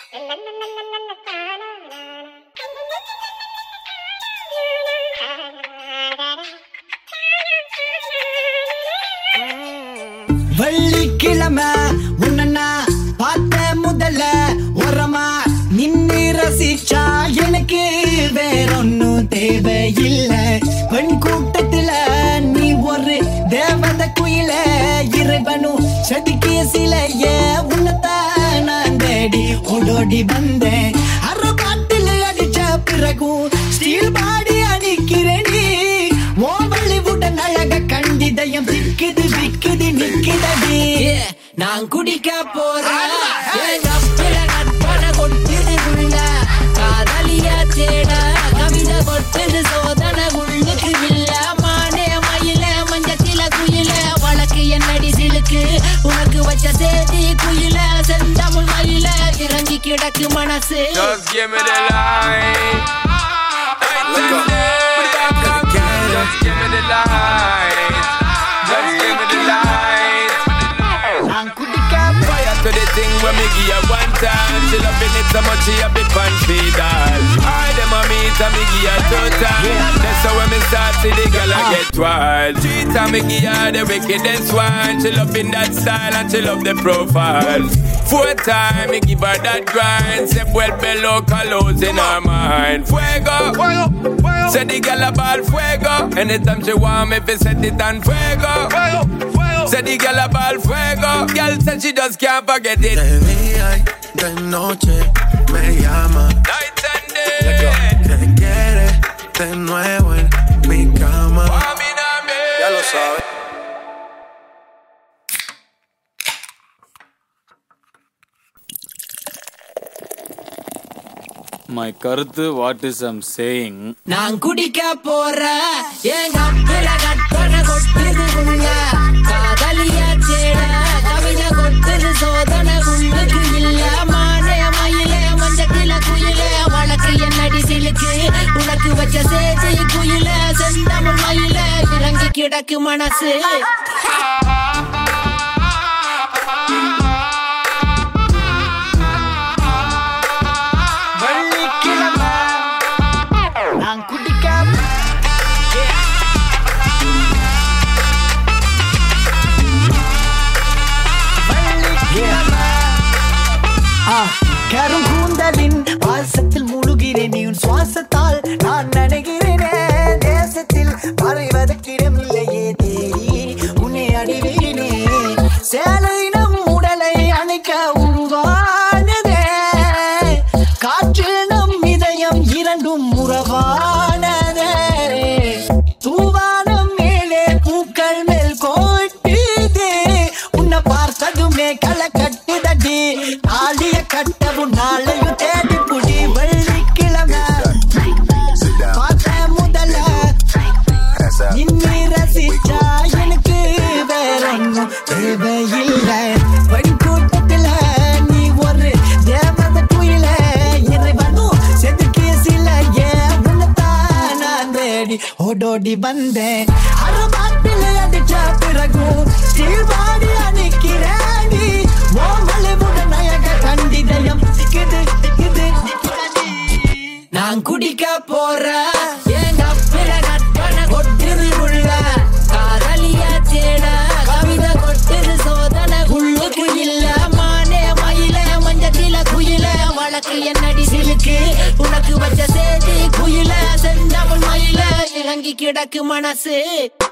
வெள்ளிக்கிழமை உன்ன பார்த்த முதல்ல உரமா நின்னு ரசிச்சா எனக்கு வேறொன்னும் தேவையில்லை. பெண் கூட்டத்துல நீ ஒரு தேவத குயில, இறைவனும் செதுக்கிய சிலைய உன்னதான் நான் தேடி ஓடோடி வந்தேன். அறப்பாட்டில் அடிச்ச பிறகும் ஸ்டீல் பாடி அடிக்கிறேன். ஓ வள்ளிவுடன் அழக கண்டிதயம் திக்குது விக்குது நிக்குதடி. நான் குடிக்க போறேன் காதலியா தேட கவிதை கொட்டது சோதனை உள்ளுக்கு இல்ல. மானே மயில மஞ்சத்தில குயில வழக்கு என்னடி சிலுக்கு உனக்கு வச்ச சேதி குயில செந்தமிழ் மயில இறங்கி கிடக்கு மனசு. Just give me the light. Just give me the light. Just give me the light. நான் குடிக்க Fire to the thing when me give her one time. She loving it so much she a bit pan feed all. I dem a meet and me give her two time. That's how when me start see the girl I get wild. Three time me give her the wickedest one. She loving that style and she love the profile. Four time me give her that grind. Say well below colors in her mind. Fuego, fuego, fuego. Say the girl a ball fuego. Anytime she want me fi set it on fuego, fuego, fuego. Say the girl a ball fuego. Girl said she just can't forget it. De día y de noche me llama. Night and day. Que quiere de nuevo en mi cama. Ya lo sabes. My கருத்து what is I'm saying. நான் குடிக்க போறேன் என் கப்பில கட்டண கொட்டுது உள்ள காதலியா தேட கவிதை கொட்டுது சோதனை உள்ளுக்கு இல்ல. மானே மயில மஞ்சத்தில குயில வழக்கு என்னடி சிலுக்கு உனக்கு வச்ச சேதி குயில செந்தமிழ் மயில இறங்கி கிடக்கு மனசு. நான் குடிக்க கரும் கூந்தலின் வாசத்தில் முழுகிறேன். நீ உன் சுவாசத்தால் நான் நினைக்கிறேனே. தேசத்தில் மறைவதற்கிடம் இல்லையே தேடி உன்னை அடிவேனே. சேலை நம் உடலை அணைக்க உருவானதே. காற்று நம் இதயம் இரண்டும் உறவானதே. தூவானம் மேலே பூக்கள் மேல் கோட்டுதே. உன்னை பார்த்ததுமே களை கட்டுதடி. ஆளிய கட்டவும் நாளையும் தேடி புடி. வெள்ளிக்கிழமை பார்த்த முதல்ல இன்னி ரசிச்சா எனக்கு வேறொன்னும் தேவையில்லை. பெண் கூட்டத்துல நீ ஒரு தேவத குயில, இறைவனும் செதுக்கிய சிலைய உன்னதான் நான் தேடி ஓடோடி வந்தேன். அறபாட்டில் அடிச்ச பிறகும் ஸ்டீல் பாடி அணிக்கிறேன். ஓ வள்ளிவுடன் அழக கண்டிதயம் திக்குது திக்குது நிக்குதடி. நான் குடிக்க போறேன் என் கப்பில கட்டண கொட்டுது உள்ள காதலியா தேட கவிதை கொட்டுது சோதனை உள்ளுக்கு இல்ல. மானே மயில மஞ்சத்தில குயில வழக்கு என்னடி சிலுக்கு உனக்கு வச்ச சேதி குயில செந்தமிழ் மயில இறங்கி கிடக்கு மனசு.